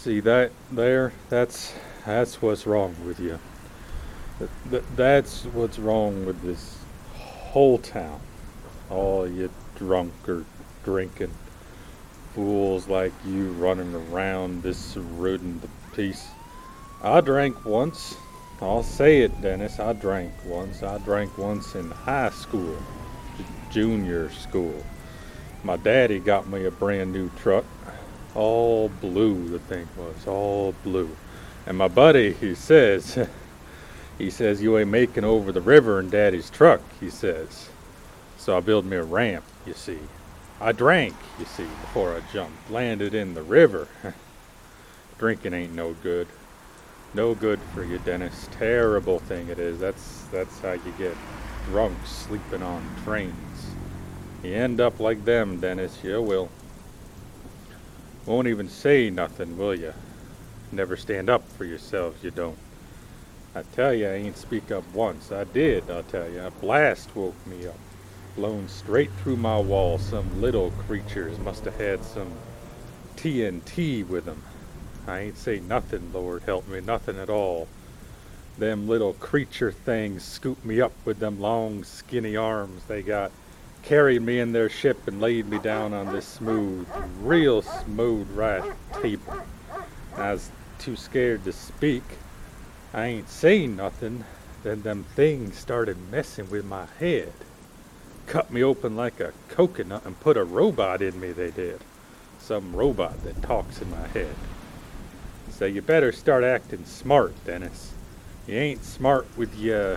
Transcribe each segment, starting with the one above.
See that there? That's what's wrong with you. That's what's wrong with this whole town. All you drunk or drinking fools like you running around this ruining the peace. I drank once. I'll say it, Dennis. I drank once. I drank once in high school, junior school. My daddy got me a brand new truck. All blue, the thing was. All blue. And my buddy, he says, he says, you ain't making over the river in daddy's truck, he says. So I built me a ramp, you see. I drank, you see, before I jumped. Landed in the river. Drinking ain't no good. No good for you, Dennis. Terrible thing it is. That's how you get drunk sleeping on trains. You end up like them, Dennis. You will. Won't even say nothing, will you? Never stand up for yourselves, you don't. I tell you, I ain't speak up once. I did, I'll tell you. A blast woke me up. Blown straight through my wall. Some little creatures must have had some TNT with them. I ain't say nothing, Lord help me, nothing at all. Them little creature things scooped me up with them long, skinny arms they got, carried me in their ship and laid me down on this smooth, real smooth right table. I was too scared to speak. I ain't saying nothing. Then them things started messing with my head. Cut me open like a coconut and put a robot in me, they did. Some robot that talks in my head. So you better start acting smart, Dennis. You ain't smart with your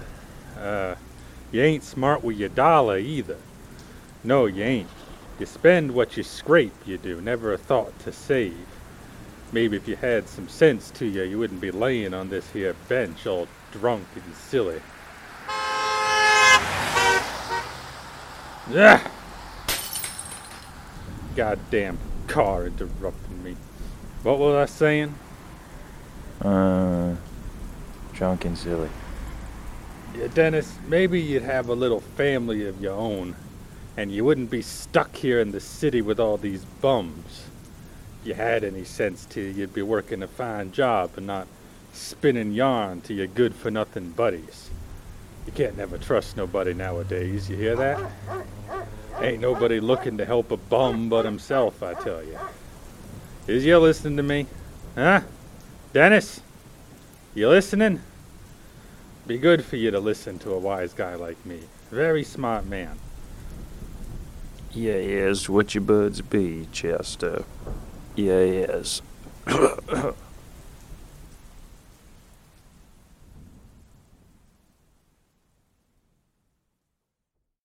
dollar either. No, you ain't. You spend what you scrape, you do. Never a thought to save. Maybe if you had some sense to you, you wouldn't be laying on this here bench all drunk and silly. Ah! Goddamn car interrupting me. What was I saying? Drunk and silly. Yeah, Dennis, maybe you'd have a little family of your own, and you wouldn't be stuck here in the city with all these bums. If you had any sense to you, you'd be working a fine job and not spinning yarn to your good-for-nothing buddies. You can't never trust nobody nowadays, you hear that? Ain't nobody looking to help a bum but himself, I tell you. Is you listening to me? Huh? Dennis? You listening? Be good for you to listen to a wise guy like me. Very smart man. Yeah, yes, what your buds be, Chester. Yeah, yes.